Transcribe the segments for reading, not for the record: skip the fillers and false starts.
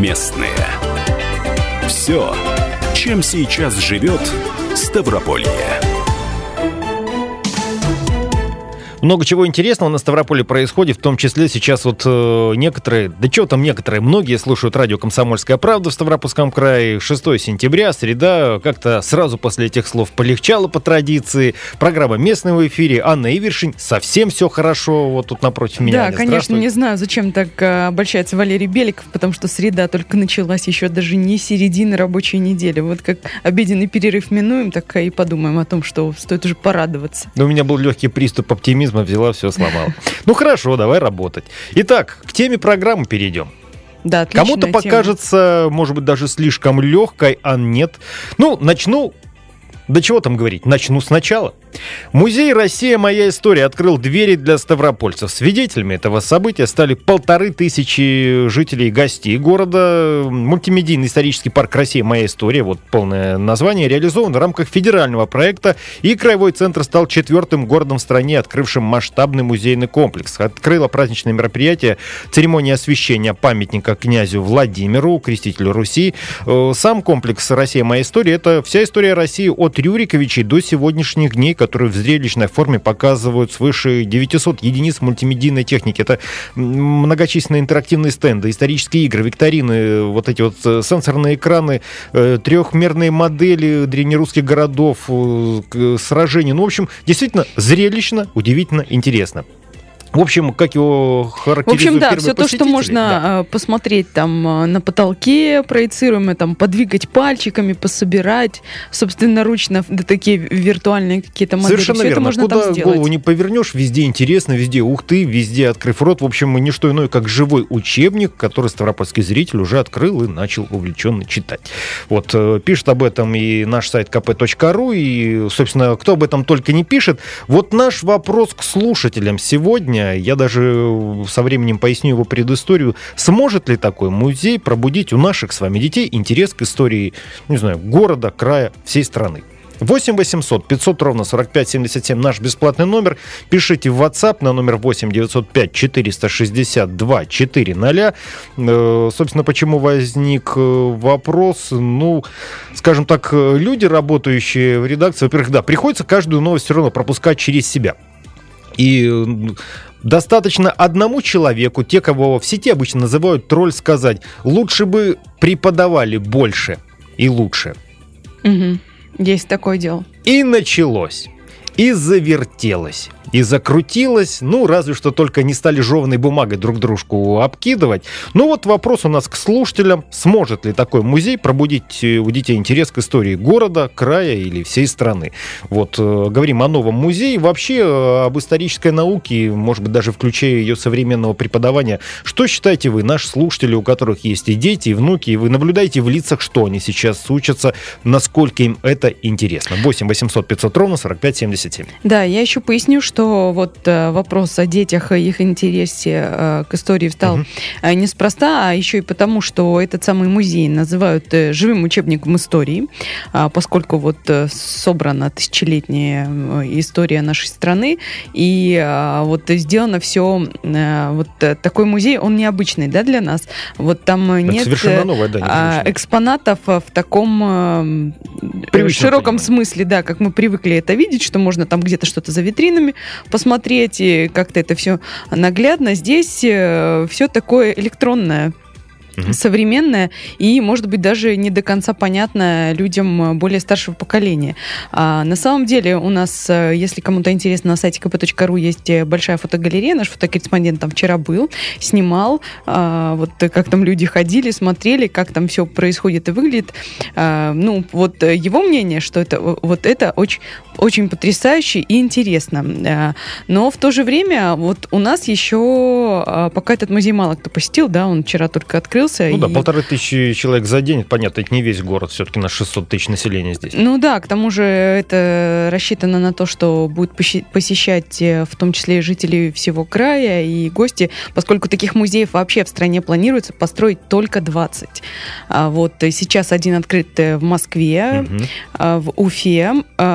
Местные. Все, чем сейчас живет Ставрополье. Много чего интересного на Ставрополе происходит, в том числе сейчас вот некоторые, да чего там некоторые, многие слушают радио «Комсомольская правда» в Ставропольском крае. 6 сентября, среда, как-то сразу после этих слов полегчало по традиции. Программа «Местная» в эфире. Анна Ивершин. Совсем все хорошо вот тут напротив меня. Да, конечно, не знаю, зачем так обольщается Валерий Беликов, потому что среда только началась, еще даже не середина рабочей недели. Вот как обеденный перерыв минуем, так и подумаем о том, что стоит уже порадоваться. У меня был легкий приступ оптимизма, взяла, все сломала. Ну хорошо, давай работать. Итак, к теме программы перейдем. Да, отличная Кому-то тема. Покажется, может быть, даже слишком легкой, а нет. Ну, начну... Да чего там говорить? Начну сначала. Музей «Россия. Моя история» открыл двери для ставропольцев. Свидетелями этого события стали 1500 жителей и гостей города. Мультимедийный исторический парк «Россия. Моя история», вот полное название, реализован в рамках федерального проекта, и Краевой центр стал 4-м городом в стране, открывшим масштабный музейный комплекс. Открыло праздничное мероприятие церемония освящения памятника князю Владимиру, крестителю Руси. Сам комплекс «Россия. Моя история» — это вся история России от Рюриковичей до сегодняшних дней, которые в зрелищной форме показывают свыше 900 единиц мультимедийной техники. Это многочисленные интерактивные стенды, исторические игры, викторины, вот эти вот сенсорные экраны, трехмерные модели древнерусских городов, сражений. Ну, в общем, действительно зрелищно, удивительно, интересно. В общем, как его характеризуют первые все то, что можно посмотреть там на потолке, проецируемо, там, подвигать пальчиками, пособирать собственноручно, да, такие виртуальные какие-то модели. Совершенно все верно. это можно Куда там сделать. голову не повернешь, везде интересно, везде ух ты, везде открыв рот. В общем, не что иное, как живой учебник, который ставропольский зритель уже открыл и начал увлеченно читать. Вот, пишет об этом и наш сайт kp.ru, и, собственно, кто об этом только не пишет. Вот наш вопрос к слушателям сегодня. Я даже со временем поясню его предысторию. Сможет ли такой музей пробудить у наших с вами детей интерес к истории, не знаю, города, края, всей страны? 8 800 500 ровно 45 77 наш бесплатный номер. Пишите в WhatsApp на номер 8 905 462 400. Собственно, почему возник вопрос? Ну, скажем так, люди, работающие в редакции, во-первых, да, приходится каждую новость все равно пропускать через себя. И достаточно одному человеку, те, кого в сети обычно называют тролль, сказать: лучше бы преподавали больше и лучше. Угу. Есть такое дело. И началось. И завертелось. И закрутилось, ну, разве что только не стали жеванной бумагой друг дружку обкидывать. Ну, вот вопрос у нас к слушателям. Сможет ли такой музей пробудить у детей интерес к истории города, края или всей страны? Вот, говорим о новом музее. Вообще, об исторической науке, может быть, даже включая ее современного преподавания. Что считаете вы, наши слушатели, у которых есть и дети, и внуки, и вы наблюдаете в лицах, что они сейчас учатся, насколько им это интересно? 8 800 500 ровно 45 77. Да, я еще поясню, что вот вопрос о детях и их интересе к истории встал неспроста, а еще и потому, что этот самый музей называют живым учебником истории, поскольку вот собрана тысячелетняя история нашей страны, и вот сделано все, вот такой музей, он необычный, да, для нас. Вот там это нет новое, да, экспонатов в таком широком смысле, да, как мы привыкли это видеть, что можно там где-то что-то за витринами посмотреть, и как-то это все наглядно. Здесь все такое электронное, современное и, может быть, даже не до конца понятно людям более старшего поколения. На самом деле у нас, если кому-то интересно, на сайте kp.ru есть большая фотогалерея. Наш фотокорреспондент там вчера был, снимал, вот как там люди ходили, смотрели, как там все происходит и выглядит. Ну, вот его мнение, что это вот это очень, очень потрясающе и интересно. Но в то же время вот у нас еще пока этот музей мало кто посетил, да, он вчера только открылся. Ну да, 1500 человек за день, понятно, это не весь город, все-таки на 600 тысяч населения здесь. Ну да, к тому же это рассчитано на то, что будет посещать в том числе и жители всего края и гости, поскольку таких музеев вообще в стране планируется построить только 20. Вот сейчас один открыт в Москве, в Уфе, буквально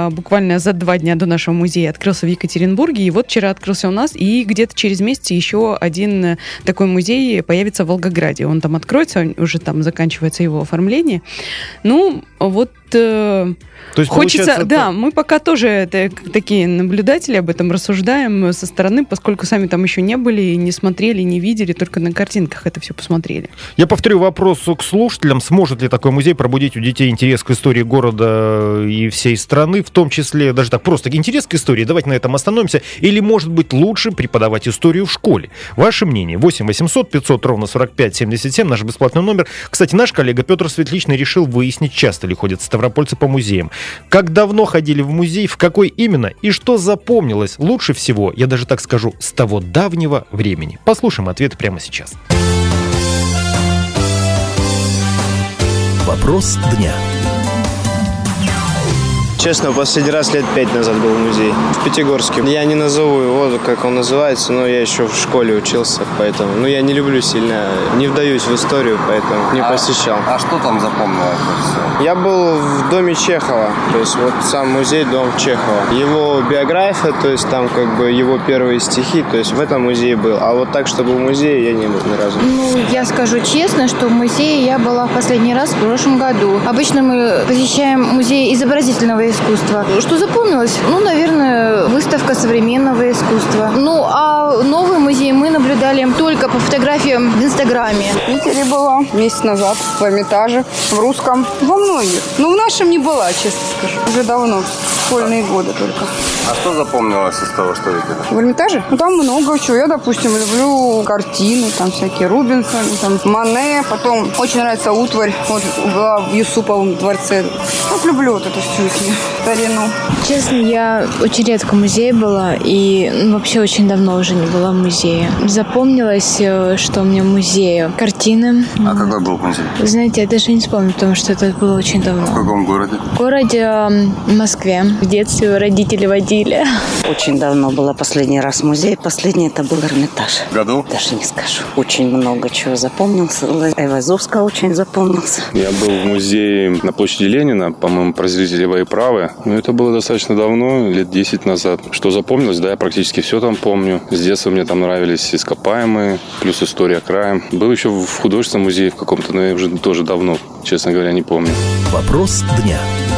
буквально за 2 дня до нашего музея открылся в Екатеринбурге, и вот вчера открылся у нас, и где-то через месяц еще один такой музей появится в Волгограде. Он там откроется, уже там заканчивается его оформление. Ну, вот... То есть, хочется, да, мы пока тоже такие наблюдатели об этом рассуждаем со стороны, поскольку сами там еще не были, не смотрели, не видели, только на картинках это все посмотрели. Я повторю вопрос к слушателям. Сможет ли такой музей пробудить у детей интерес к истории города и всей страны, в том числе, даже так просто интерес к истории, давайте на этом остановимся, или, может быть, лучше преподавать историю в школе? Ваше мнение? 8 800 500 ровно 45 77, наш бесплатный номер. Кстати, наш коллега Петр Светличный решил выяснить, часто ли ходят ставропольцы по музеям. Как давно ходили в музей, в какой именно и что запомнилось лучше всего, я даже так скажу, с того давнего времени. Послушаем ответ прямо сейчас. Вопрос дня. Честно, последний раз лет 5 назад был в музее. В Пятигорске. Я не назову его, как он называется, но я еще в школе учился, поэтому... Ну, я не люблю сильно, не вдаюсь в историю, поэтому не посещал. А что там запомнилось? Я был в доме Чехова, то есть вот сам музей, дом Чехова. Его биография, то есть там как бы его первые стихи, то есть в этом музее был. А вот так, чтобы в музее, я не был ни разу. Ну, я скажу честно, что в музее я была в последний раз в прошлом году. Обычно мы посещаем музей изобразительного искусства. Что запомнилось? Ну, наверное, выставка современного искусства. Ну, а новый музей мы наблюдали только по фотографиям в Инстаграме. В Питере была месяц назад, в Эрмитаже, в Русском, во многих. Но в нашем не была, честно скажу. Уже давно, школьные годы только. А что запомнилось из того, что видели? В Эрмитаже? Ну, там много чего. Я, допустим, люблю картины, там всякие Рубинсон, там Мане, потом очень нравится утварь, вот была в Юсуповом дворце. Вот люблю вот эту всю старину. Честно, я очень редко в музее была и вообще очень давно уже не была в музее. Запомнилось, что у меня в музее картины. А какой был музей? Вы знаете, я даже не вспомню, потому что это было очень давно. В каком городе? В городе Москве. В детстве родители водили. Очень давно была последний раз в музее. Последний это был Эрмитаж. В году? Даже не скажу. Очень много чего запомнился. Айвазовская очень запомнился. Я был в музее на площади Ленина, по-моему, про зрителевые правы. Но это было достаточно давно, лет 10 назад. Что запомнилось? Да, я практически все там помню. С детства мне там нравились ископаемые, плюс история края. Был еще в художественном музее в каком-то, но я уже тоже давно, честно говоря, не помню. Вопрос дня.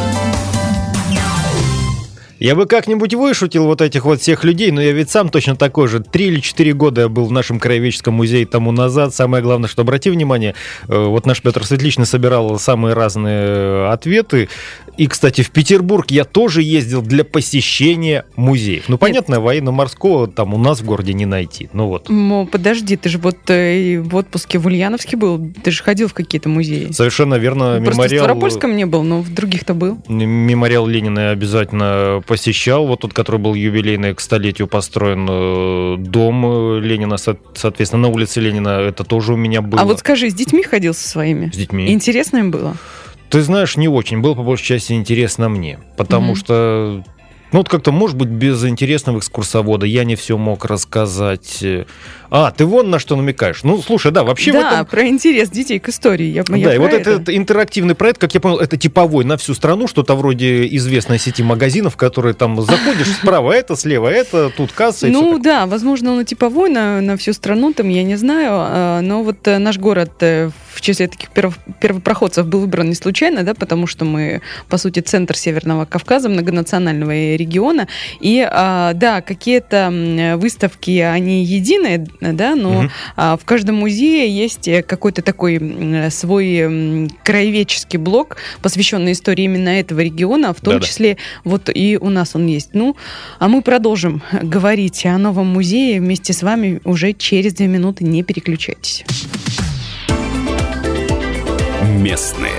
Я бы как-нибудь вышутил вот этих вот всех людей, но я ведь сам точно такой же. 3 или 4 года я был в нашем краеведческом музее тому назад. Самое главное, что обрати внимание, вот наш Петр Светличный собирал самые разные ответы. И, кстати, в Петербург я тоже ездил для посещения музеев. Ну, понятно, военно-морского там у нас в городе не найти. Ну вот. Подожди, ты же вот в отпуске в Ульяновске был, ты же ходил в какие-то музеи. Совершенно верно. Просто в Ставропольском не был, но в других-то был. Мемориал Ленина обязательно посещал. Вот тот, который был юбилейный, к столетию построен дом Ленина, соответственно, на улице Ленина. Это тоже у меня было. А вот скажи, с детьми ходил со своими? С детьми. Интересно им было? Ты знаешь, не очень. Было, по большей части, интересно мне. Потому что, ну, вот как-то, может быть, без интересного экскурсовода я не все мог рассказать. А, ты вон на что намекаешь. Ну, слушай, да, вообще... Да, в этом... про интерес детей к истории. Да, и вот этот интерактивный проект, как я понял, это типовой на всю страну, что-то вроде известной сети магазинов, которые там заходишь, справа это, слева это, тут касса. Ну да, возможно, он и типовой на всю страну, там, я не знаю, но вот наш город в числе таких первопроходцев был выбран не случайно, да, потому что мы, по сути, центр Северного Кавказа, многонационального региона, и, да, какие-то выставки, они единые, да, но в каждом музее есть какой-то такой свой краеведческий блок, посвященный истории именно этого региона, в том числе вот и у нас он есть. Ну, а мы продолжим говорить о новом музее вместе с вами уже через 2 минуты. Не переключайтесь. Местные.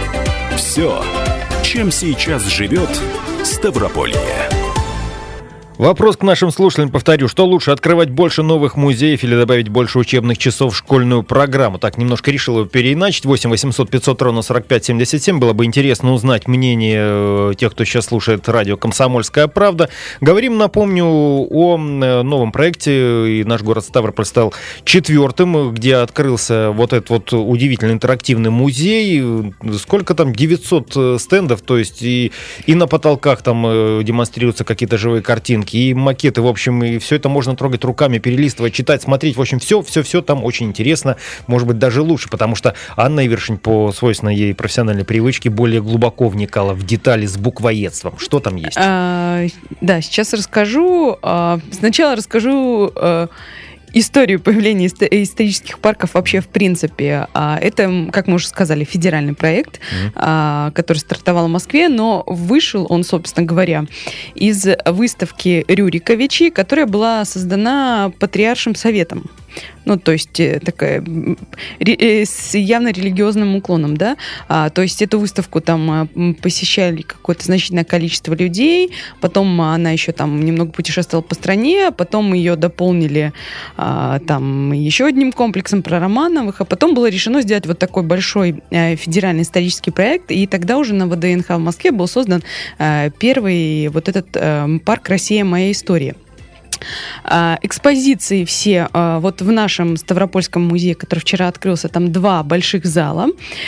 Все, чем сейчас живет Ставрополье. Вопрос к нашим слушателям, повторю, что лучше, открывать больше новых музеев или добавить больше учебных часов в школьную программу? Так, немножко решил его переиначить. 8 800 500 ровно 45 77. Было бы интересно узнать мнение тех, кто сейчас слушает радио «Комсомольская правда». Говорим, напомню, о новом проекте. И наш город Ставрополь стал 4-м, где открылся вот этот вот удивительный интерактивный музей. Сколько там? 900 стендов, то есть и на потолках там демонстрируются какие-то живые картинки, и макеты, в общем, и все это можно трогать руками, перелистывать, читать, смотреть. В общем, все там очень интересно, может быть, даже лучше, потому что Анна Ивершин по свойственной ей профессиональной привычке более глубоко вникала в детали с буквоедством. Что там есть? Да, сейчас расскажу. Сначала расскажу историю появления исторических парков вообще в принципе. Это, как мы уже сказали, федеральный проект, который стартовал в Москве, но вышел он, собственно говоря, из выставки Рюриковичей, которая была создана Патриаршим советом. Ну, то есть такая с явно религиозным уклоном, да. То есть эту выставку там посещали какое-то значительное количество людей, потом она еще там немного путешествовала по стране, потом ее дополнили там еще одним комплексом про Романовых, а потом было решено сделать вот такой большой федеральный исторический проект, и тогда уже на ВДНХ в Москве был создан первый вот этот парк «Россия. Моя история». Экспозиции все вот в нашем Ставропольском музее, который вчера открылся, там 2 больших зала.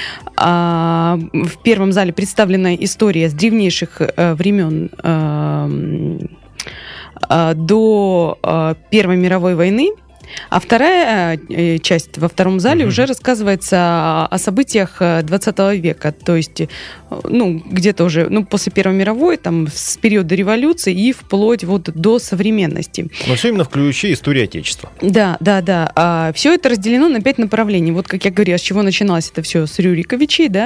В первом зале представлена история с древнейших времен до Первой мировой войны. А вторая часть во втором зале уже рассказывается о событиях 20 века, то есть, ну, где-то уже, ну, после Первой мировой, там, с периода революции и вплоть вот до современности. Но все именно в ключе истории Отечества. Да. Все это разделено на 5 направлений. Вот, как я говорила, с чего начиналось это все с Рюриковичей, да,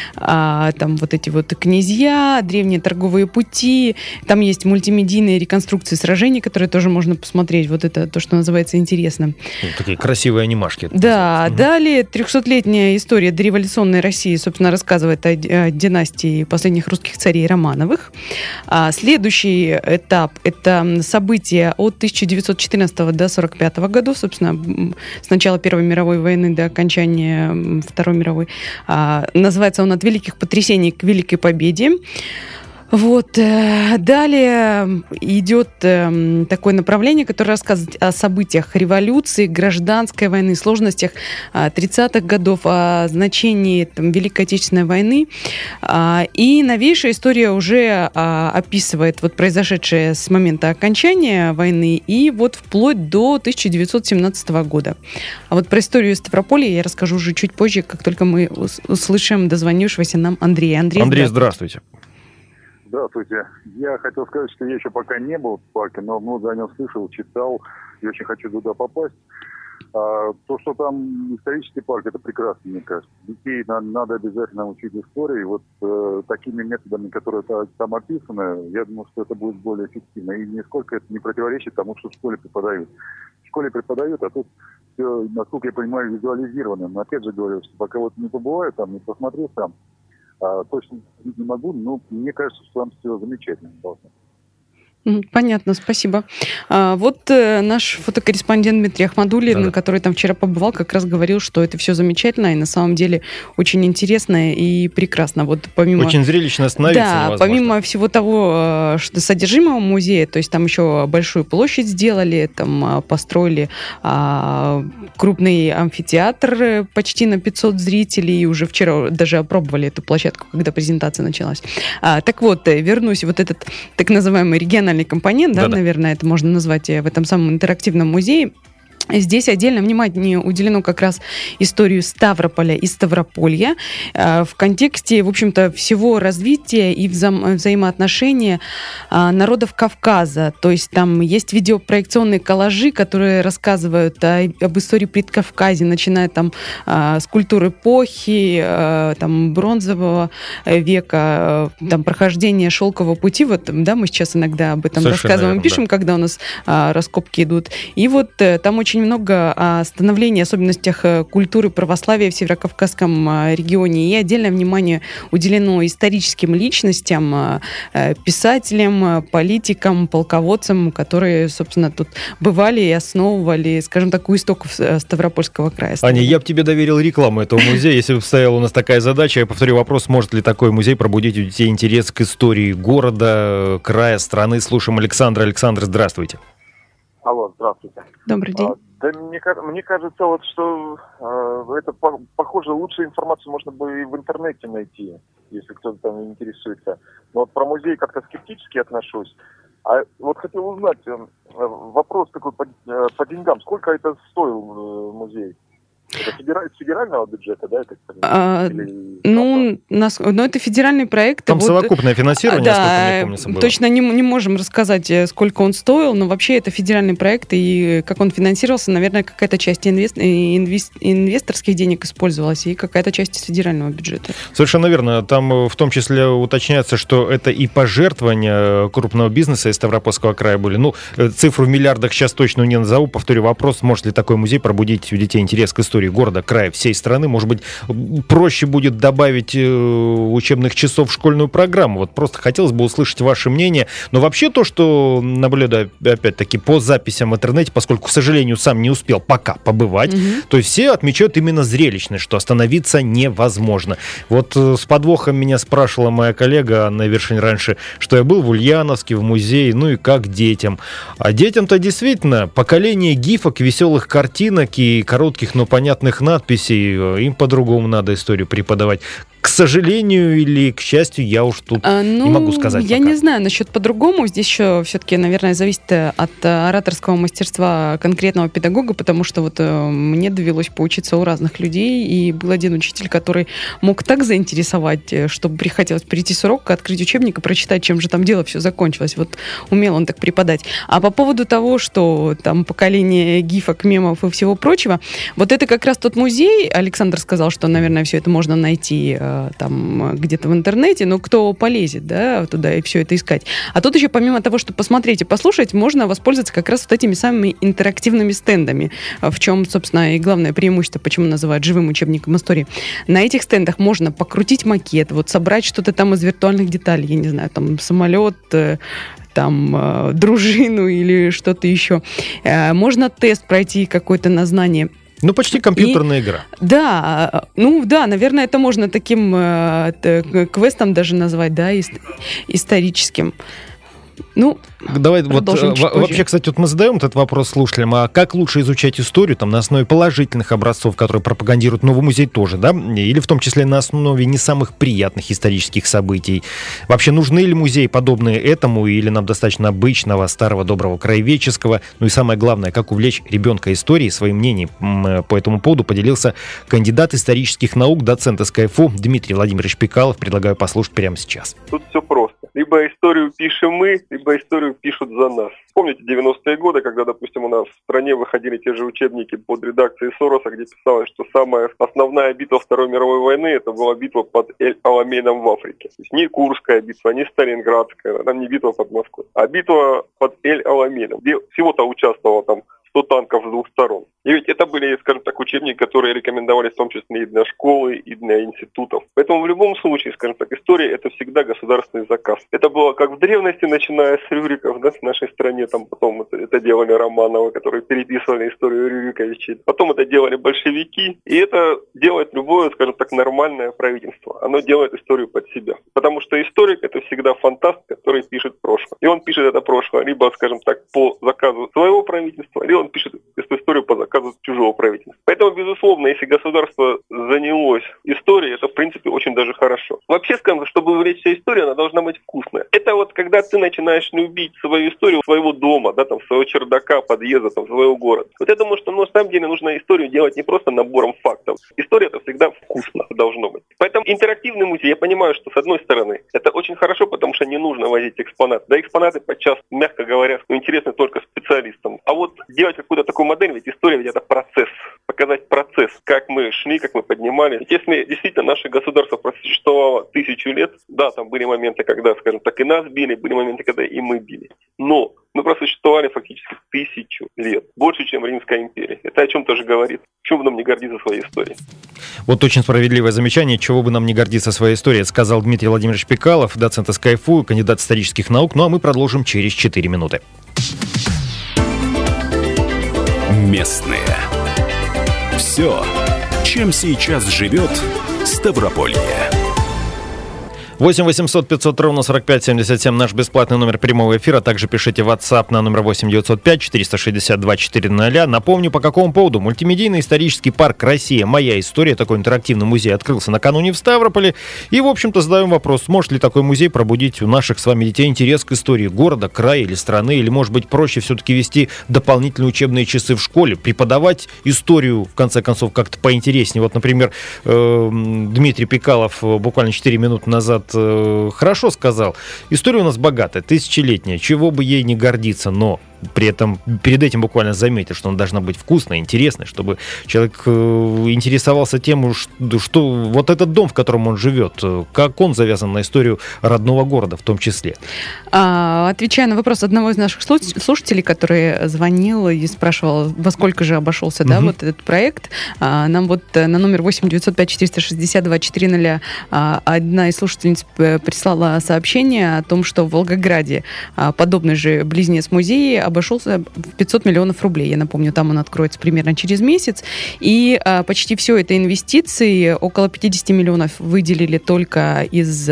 там вот эти вот князья, древние торговые пути, там есть мультимедийные реконструкции сражений, которые тоже можно посмотреть, вот это то, что называется интересно. Такие красивые анимашки. Да, далее 300-летняя история дореволюционной России, собственно, рассказывает о династии последних русских царей Романовых. Следующий этап – это события от 1914 до 1945 годов, собственно, с начала Первой мировой войны до окончания Второй мировой. Называется он «От великих потрясений к великой победе». Вот. Далее идет такое направление, которое рассказывает о событиях революции, гражданской войны, сложностях 30-х годов, о значении Великой Отечественной войны. И новейшая история уже описывает вот произошедшее с момента окончания войны и вот вплоть до 1917 года. А вот про историю Ставрополья я расскажу уже чуть позже, как только мы услышим дозвонившегося нам Андрея. Андрей, здравствуйте. Здравствуйте. Я хотел сказать, что я еще пока не был в парке, но много о нем слышал, читал и очень хочу туда попасть. То, что там исторический парк, это прекрасно, мне кажется. Детей надо обязательно учить истории. Вот такими методами, которые там описаны, я думаю, что это будет более эффективно. И нисколько это не противоречит тому, что в школе преподают. В школе преподают, а тут все, насколько я понимаю, визуализировано. Но опять же говорю, что пока вот не побываю там, не посмотрю сам, точно не могу, но мне кажется, что там все замечательно должно. Понятно, спасибо. Вот наш фотокорреспондент Дмитрий Ахмадуллин, который там вчера побывал, как раз говорил, что это все замечательно и на самом деле очень интересно и прекрасно. Вот помимо... Очень зрелищно остановиться невозможно. Помимо всего того, что содержимого музея, то есть там еще большую площадь сделали, там построили крупный амфитеатр почти на 500 зрителей, и уже вчера даже опробовали эту площадку, когда презентация началась. Так вот, вернусь, вот этот так называемый региональный компонент, да, наверное, это можно назвать в этом самом интерактивном музее. Здесь отдельно внимание уделено как раз историю Ставрополя и Ставрополья в контексте, в общем-то, всего развития и взаимоотношения народов Кавказа. То есть там есть видеопроекционные коллажи, которые рассказывают об истории Предкавказья, начиная там с культуры эпохи, там, бронзового века, там, прохождения шелкового пути. Вот, да, мы сейчас иногда об этом рассказываем, пишем, когда у нас раскопки идут. И вот там очень очень много о становлении, особенностях культуры православия в Северокавказском регионе. И отдельное внимание уделено историческим личностям, писателям, политикам, полководцам, которые, собственно, тут бывали и основывали, скажем так, у истоков Ставропольского края. Аня, я бы тебе доверил рекламу этого музея, если бы стояла у нас такая задача. Я повторю вопрос, может ли такой музей пробудить у детей интерес к истории города, края, страны. Слушаем Александра. Александр, здравствуйте. Алло, здравствуйте. Добрый день. Да мне кажется, вот, что это, похоже, лучшую информацию можно бы и в интернете найти, если кто-то там интересуется. Но вот про музей как-то скептически отношусь. А вот хотел узнать, вопрос такой по деньгам. Сколько это стоил музей? Это федерального бюджета, да? Это федеральный проект. Там совокупное финансирование, насколько мне помнится, было. Точно не можем рассказать, сколько он стоил, но вообще это федеральный проект, и как он финансировался, наверное, какая-то часть инвесторских денег использовалась, и какая-то часть из федерального бюджета. Совершенно верно. Там в том числе уточняется, что это и пожертвования крупного бизнеса из Ставропольского края были. Цифру в миллиардах сейчас точно не назову. Повторю вопрос, может ли такой музей пробудить у детей интерес к истории города, края, всей страны. Может быть, проще будет добавить учебных часов в школьную программу. Вот просто хотелось бы услышать ваше мнение. Но вообще то, что наблюдаю, опять-таки, по записям в интернете, поскольку, к сожалению, сам не успел пока побывать, то есть все отмечают именно зрелищность, что остановиться невозможно. Вот с подвохом меня спрашивала моя коллега Анна Вершин раньше, что я был в Ульяновске, в музее, и как детям. А детям-то действительно поколение гифок, веселых картинок и коротких, но понятных надписей, им по-другому надо историю преподавать. К сожалению или к счастью, я уж тут не могу сказать я пока. Не знаю насчет по-другому. Здесь еще все-таки, наверное, зависит от ораторского мастерства конкретного педагога, потому что вот мне довелось поучиться у разных людей, и был один учитель, который мог так заинтересовать, чтобы приходилось прийти с урока, открыть учебник и прочитать, чем же там дело все закончилось. Вот умел он так преподать. А по поводу того, что там поколение гифок, мемов и всего прочего, вот это как раз тот музей. Александр сказал, что, наверное, все это можно найти там где-то в интернете, но кто полезет, да, туда и все это искать. А тут еще помимо того, что посмотреть и послушать, можно воспользоваться как раз вот этими самыми интерактивными стендами, в чем, собственно, и главное преимущество, почему называют живым учебником истории. На этих стендах можно покрутить макет, вот собрать что-то там из виртуальных деталей, я не знаю, там самолет, там дружину или что-то еще. Можно тест пройти какой-то на знание. Почти компьютерная игра. Да, наверное, это можно таким квестом даже назвать, да, историческим. Давай вообще, кстати, мы задаем этот вопрос слушателям, а как лучше изучать историю на основе положительных образцов, которые пропагандирует новый музей тоже, да? Или в том числе на основе не самых приятных исторических событий? Вообще, нужны ли музеи, подобные этому, или нам достаточно обычного, старого, доброго, краеведческого? И самое главное, как увлечь ребенка историей? Своим мнением по этому поводу поделился кандидат исторических наук, доцент СКФУ Дмитрий Владимирович Пикалов. Предлагаю послушать прямо сейчас. Тут все просто. Либо историю пишем мы, либо историю пишут за нас. Помните 90-е годы, когда, допустим, у нас в стране выходили те же учебники под редакцией Сороса, где писалось, что самая основная битва Второй мировой войны это была битва под Эль-Аламейном в Африке. То есть не Курская битва, не Сталинградская, там не битва под Москвой, а битва под Эль-Аламейном, где всего-то участвовало там 100 танков с двух сторон. И ведь это были, скажем так, учебники, которые рекомендовались в том числе и для школы, и для институтов. Поэтому в любом случае, скажем так, история это всегда государственный заказ. Это было как в древности, начиная с Рюриков, да, в нашей стране, там потом это делали Романовы, которые переписывали историю Рюриковичей. Потом это делали большевики. И это делает любое, скажем так, нормальное правительство. Оно делает историю под себя. Потому что историк это всегда фантаст, который пишет прошлое. И он пишет это прошлое либо, скажем так, по заказу своего правительства, либо он пишет эту историю по заказу чужого правительства. Поэтому, безусловно, если государство занялось историей, это, в принципе, очень даже хорошо. Вообще, скажем, чтобы увлечься историей, она должна быть вкусная. Это вот когда ты начинаешь любить свою историю своего дома, да, там, своего чердака, подъезда, там, своего города. Вот я думаю, что, на самом деле, нужно историю делать не просто набором фактов. История это всегда вкусно должно быть. Поэтому интерактивный музей, я понимаю, что, с одной стороны, это очень хорошо, потому что не нужно возить экспонаты. Да, экспонаты подчас, мягко говоря, интересны только специалистам. А вот делать какую-то такую модель, ведь история ведь это процесс. показать процесс, как мы шли, как мы поднимались. Ведь если действительно наше государство просуществовало 1000 лет, да, там были моменты, когда, скажем так, и нас били, были моменты, когда и мы били. Но мы просуществовали фактически 1000 лет. Больше, чем Римская империя. Это о чем тоже говорит. Чего бы нам не гордиться своей историей? Вот очень справедливое замечание. Чего бы нам не гордиться своей историей, сказал Дмитрий Владимирович Пикалов, доцент СКФУ, кандидат исторических наук. Ну а мы продолжим через 4 минуты. Местные. Все, чем сейчас живет Ставрополье. 8 800 500 ровно 45 77 наш бесплатный номер прямого эфира. Также пишите в WhatsApp на номер 8 905 462 400. Напомню, по какому поводу. Мультимедийный исторический парк «Россия. Моя история», такой интерактивный музей, открылся накануне в Ставрополе. И, в общем-то, задаем вопрос, может ли такой музей пробудить у наших с вами детей интерес к истории города, края или страны, или, может быть, проще все-таки вести дополнительные учебные часы в школе, преподавать историю, в конце концов, как-то поинтереснее. Вот, например, Дмитрий Пикалов буквально 4 минуты назад хорошо сказал. История у нас богатая, тысячелетняя, чего бы ей не гордиться, но при этом перед этим буквально заметил, что она должна быть вкусной, интересной, чтобы человек интересовался тем, что вот этот дом, в котором он живет, как он завязан на историю родного города в том числе. Отвечая на вопрос одного из наших слушателей, который звонил и спрашивал, во сколько же обошелся вот этот проект, нам вот на номер 8 905 462 400 одна из слушательниц прислала сообщение о том, что в Волгограде подобный же близнец-музей обошелся в 500 миллионов рублей. Я напомню, там он откроется примерно через месяц. И почти все это инвестиции. Около 50 миллионов выделили только из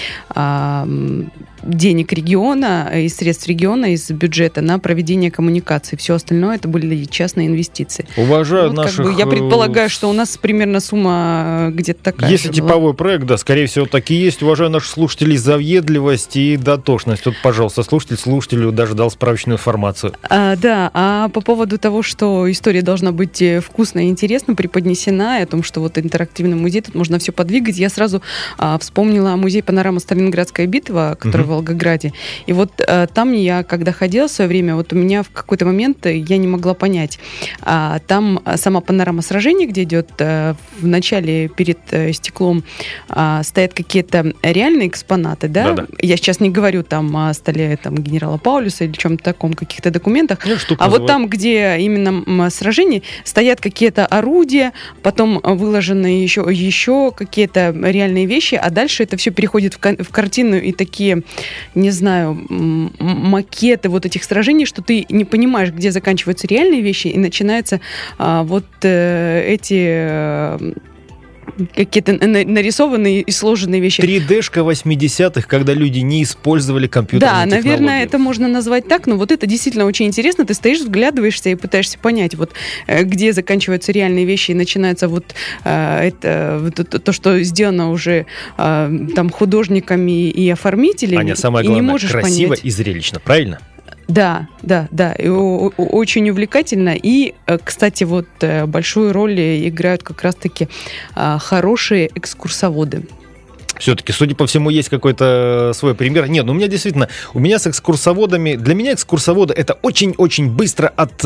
денег региона, из средств региона, из бюджета на проведение коммуникаций. Все остальное это были частные инвестиции. Уважаю наших... я предполагаю, что у нас примерно сумма где-то такая. Если типовой проект, да, скорее всего, так и есть. Уважаю наших слушателей за въедливость и дотошность. Вот, пожалуйста, слушателю даже дал справочную информацию. А по поводу того, что история должна быть вкусной и интересно преподнесена, и о том, что вот интерактивный музей, тут можно все подвигать, я сразу вспомнила музей «Панорама. Сталинградская битва», который в Волгограде. И вот там я, когда ходила в свое время, вот у меня в какой-то момент я не могла понять. Там сама панорама сражений, где идет в начале перед стеклом стоят какие-то реальные экспонаты, да? Да-да. Я сейчас не говорю там о столе там, генерала Паулюса или чем-то таком, каких-то документах. Вот там, где именно сражения, стоят какие-то орудия, потом выложены еще какие-то реальные вещи, а дальше это все переходит в картину и такие, не знаю, макеты вот этих сражений, что ты не понимаешь, где заканчиваются реальные вещи, и начинаются эти какие-то нарисованные и сложенные вещи. 3D-шка 80-х, когда люди не использовали компьютерные технологии. Да, наверное, это можно назвать так, но вот это действительно очень интересно. Ты стоишь, вглядываешься и пытаешься понять, вот где заканчиваются реальные вещи и начинается вот то, что сделано уже там художниками и оформителями. Аня, самое главное, и не можешь красиво понять. И зрелищно, правильно? Да, и очень увлекательно. И, кстати, вот большую роль играют как раз-таки хорошие экскурсоводы. Все-таки, судя по всему, есть какой-то свой пример. Нет, ну у меня действительно, с экскурсоводами, для меня экскурсоводы это очень-очень быстро от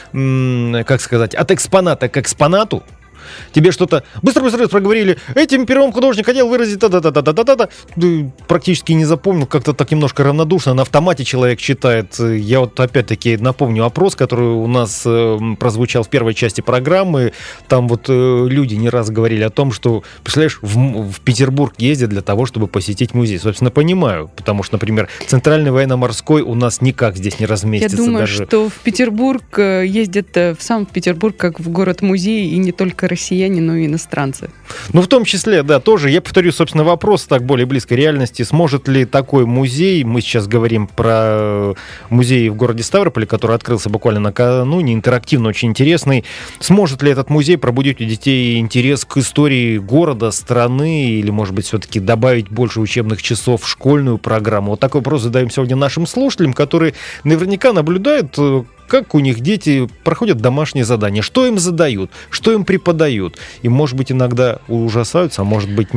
экспоната к экспонату. Тебе что-то быстро проговорили, этим пером художник хотел выразить практически не запомнил, как-то так немножко равнодушно, на автомате человек читает. Я вот опять-таки напомню опрос, который у нас прозвучал в первой части программы. Там вот люди не раз говорили о том, что, представляешь, в Петербург ездят для того, чтобы посетить музей. Собственно, понимаю, потому что, например, Центральный военно-морской у нас никак здесь не разместится. Я думаю, что в Петербург ездят в Санкт-Петербург как в город-музей, и не только россияне, но и иностранцы. Ну, в том числе, да, тоже. Я повторю, собственно, вопрос так более близкой реальности. Сможет ли такой музей, мы сейчас говорим про музей в городе Ставрополе, который открылся буквально накануне, интерактивно, очень интересный. Сможет ли этот музей пробудить у детей интерес к истории города, страны, или, может быть, все-таки добавить больше учебных часов в школьную программу? Вот такой вопрос задаем сегодня нашим слушателям, которые наверняка наблюдают, как у них дети проходят домашние задания, что им задают, что им преподают. И, может быть, иногда ужасаются, а может быть, нет.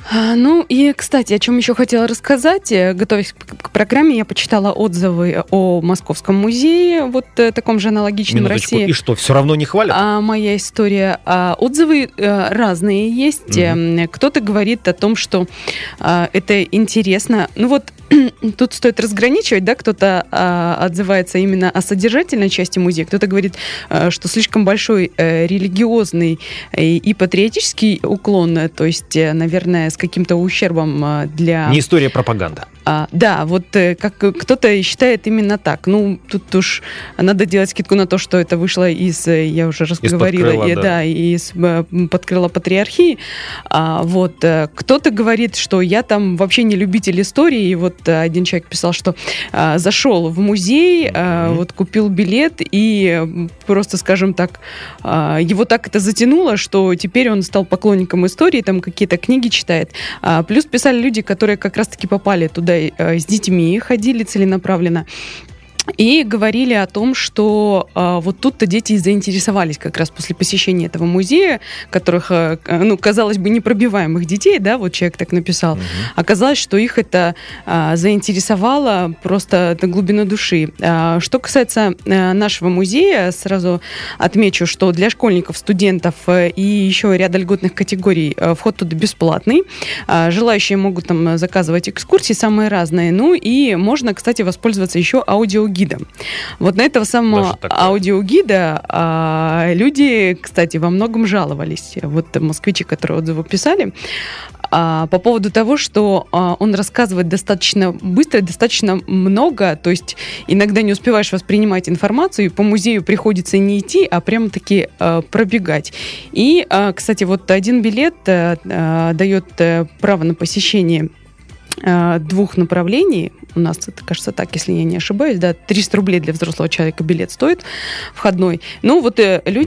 Ну и, кстати, о чем еще хотела рассказать. Готовясь к программе, я почитала отзывы о Московском музее, вот таком же аналогичном в России. И что, все равно не хвалят? Моя история. Отзывы разные есть. Кто-то говорит о том, что это интересно. Ну вот, тут стоит разграничивать, да, кто-то отзывается именно о содержательной части музея, кто-то говорит, что слишком большой религиозный и патриотический уклон, то есть, наверное, с каким-то ущербом для... Не история, пропаганда. Да, вот как кто-то считает именно так. Ну, тут уж надо делать скидку на то, что это вышло из, я уже говорила, из-под крыла патриархии. Вот. Кто-то говорит, что я там вообще не любитель истории. И вот один человек писал, что зашел в музей, вот купил билет, и просто, скажем так, его так это затянуло, что теперь он стал поклонником истории, там какие-то книги читает. Плюс писали люди, которые как раз-таки попали туда с детьми, ходили целенаправленно. И говорили о том, что вот тут-то дети заинтересовались как раз после посещения этого музея, которых, ну, казалось бы, непробиваемых детей, да, вот человек так написал. Оказалось, что их это заинтересовало просто до глубины души. Что касается нашего музея, сразу отмечу, что для школьников, студентов и еще ряда льготных категорий вход туда бесплатный. Желающие могут там заказывать экскурсии самые разные. Ну и можно, кстати, воспользоваться еще аудиогидом. Вот на этого самого аудиогида люди, кстати, во многом жаловались. Вот москвичи, которые отзывы писали, по поводу того, что он рассказывает достаточно быстро, достаточно много, то есть иногда не успеваешь воспринимать информацию, и по музею приходится не идти, а прямо-таки пробегать. И, кстати, вот один билет дает право на посещение 2 направлений. У нас это, кажется, так, если я не ошибаюсь, да, 300 рублей для взрослого человека билет стоит входной. Ну, вот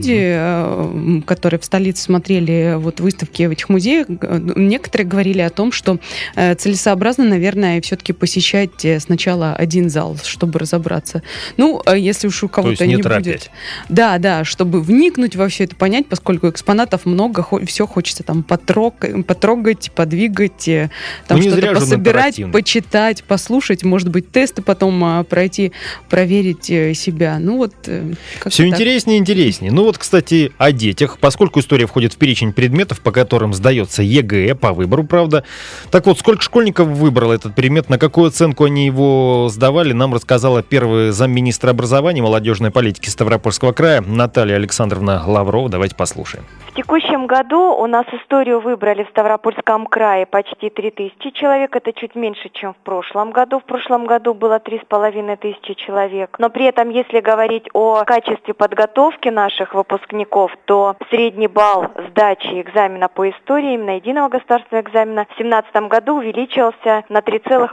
люди, которые в столице смотрели вот выставки в этих музеях, некоторые говорили о том, что целесообразно, наверное, все-таки посещать сначала один зал, чтобы разобраться. Ну, если уж у кого-то не будет... Да, чтобы вникнуть во все это, понять, поскольку экспонатов много, все хочется там потрогать, подвигать, там что-то пособирать, почитать, послушать, может быть, тесты потом пройти, проверить себя. Ну вот. Все интереснее и интереснее. Ну вот, кстати, о детях. Поскольку история входит в перечень предметов, по которым сдается ЕГЭ, по выбору, правда. Так вот, сколько школьников выбрало этот предмет, на какую оценку они его сдавали, нам рассказала первый замминистра образования и молодежной политики Ставропольского края Наталья Александровна Лаврова. Давайте послушаем. В текущем году у нас историю выбрали в Ставропольском крае почти 3000 человек. Это чуть меньше, чем в прошлом году. В прошлом году было 3500 человек. Но при этом, если говорить о качестве подготовки наших выпускников, то средний балл сдачи экзамена по истории, именно единого государственного экзамена, в 2017 году увеличился на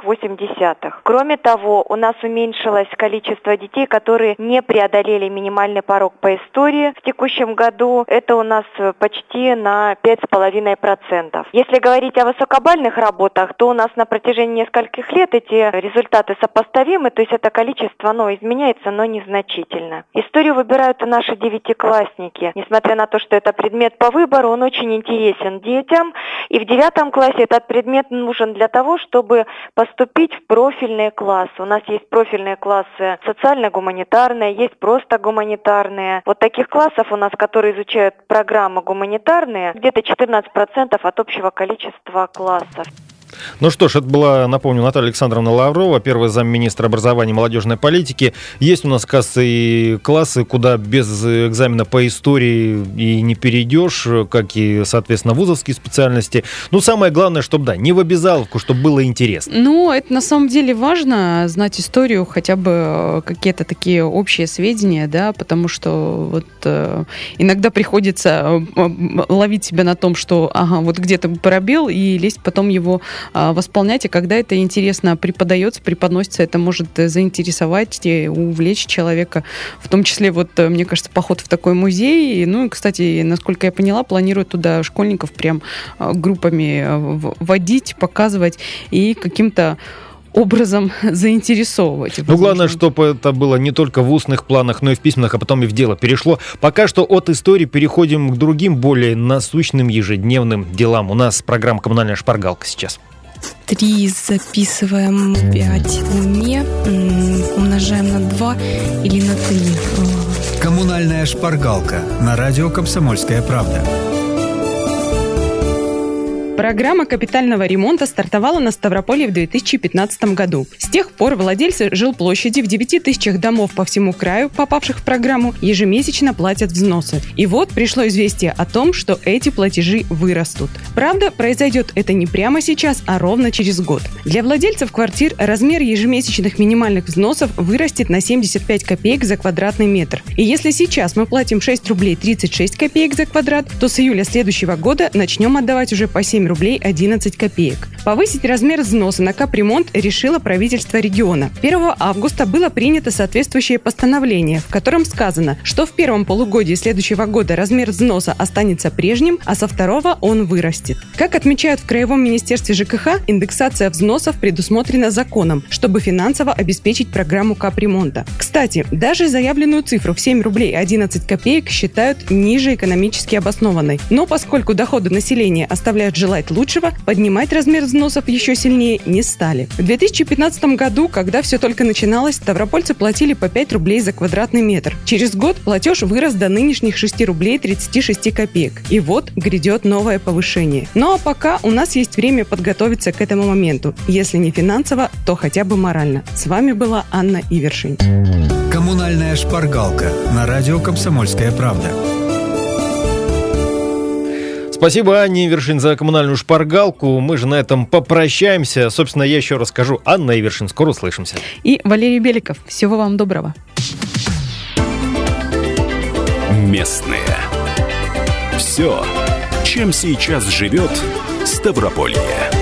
3,8. Кроме того, у нас уменьшилось количество детей, которые не преодолели минимальный порог по истории. В текущем году это у нас почти на 5,5%. Если говорить о высокобальных работах, то у нас на протяжении нескольких лет эти результаты сопоставимы, то есть это количество, изменяется, но незначительно. Историю выбирают и наши девятиклассники. Несмотря на то, что это предмет по выбору, он очень интересен детям. И в 9 классе этот предмет нужен для того, чтобы поступить в профильные классы. У нас есть профильные классы социально-гуманитарные, есть просто гуманитарные. Вот таких классов у нас, которые изучают программы гуманитарные, где-то 14% от общего количества классов. Ну что ж, это была, напомню, Наталья Александровна Лаврова, первый замминистра образования и молодежной политики. Есть у нас, кажется, и классы, куда без экзамена по истории и не перейдешь, как и, соответственно, вузовские специальности. Ну, самое главное, чтобы, не в обязаловку, чтобы было интересно. Ну, это на самом деле важно, знать историю, хотя бы какие-то такие общие сведения, да, потому что вот иногда приходится ловить себя на том, что, вот где-то пробел, и лезть потом его восполнять, и когда это интересно преподается, преподносится, это может заинтересовать и увлечь человека. В том числе, мне кажется, поход в такой музей. Ну, и, кстати, насколько я поняла, планируют туда школьников прям группами водить, показывать и каким-то образом заинтересовывать. Ну, главное, чтобы это было не только в устных планах, но и в письменных, а потом и в дело перешло. Пока что от истории переходим к другим, более насущным ежедневным делам. У нас программа «Коммунальная шпаргалка» сейчас. 3 записываем 5 Луне, умножаем на 2 или на 3. «Коммунальная шпаргалка» на радио «Комсомольская правда». Программа капитального ремонта стартовала на Ставрополье в 2015 году. С тех пор владельцы жилплощади в 9 тысячах домов по всему краю, попавших в программу, ежемесячно платят взносы. И вот пришло известие о том, что эти платежи вырастут. Правда, произойдет это не прямо сейчас, а ровно через год. Для владельцев квартир размер ежемесячных минимальных взносов вырастет на 75 копеек за квадратный метр. И если сейчас мы платим 6 рублей 36 копеек за квадрат, то с июля следующего года начнем отдавать уже по 7 рублей 11 копеек. Повысить размер взноса на капремонт решило правительство региона. 1 августа было принято соответствующее постановление, в котором сказано, что в первом полугодии следующего года размер взноса останется прежним, а со второго он вырастет. Как отмечают в Краевом министерстве ЖКХ, индексация взносов предусмотрена законом, чтобы финансово обеспечить программу капремонта. Кстати, даже заявленную цифру в 7 рублей 11 копеек считают ниже экономически обоснованной. Но поскольку доходы населения оставляют желать лучшего, поднимать размер взносов еще сильнее не стали. В 2015 году, когда все только начиналось, ставропольцы платили по 5 рублей за квадратный метр. Через год платеж вырос до нынешних 6 рублей 36 копеек. И вот грядет новое повышение. Ну а пока у нас есть время подготовиться к этому моменту. Если не финансово, то хотя бы морально. С вами была Анна Ивершин. «Коммунальная шпаргалка» на радио «Комсомольская правда». Спасибо, Анне Ивершин, за коммунальную шпаргалку. Мы же на этом попрощаемся. Собственно, я еще раз скажу. Анна Ивершин, скоро услышимся. И Валерий Беликов. Всего вам доброго. Местные. Все, чем сейчас живет Ставрополье.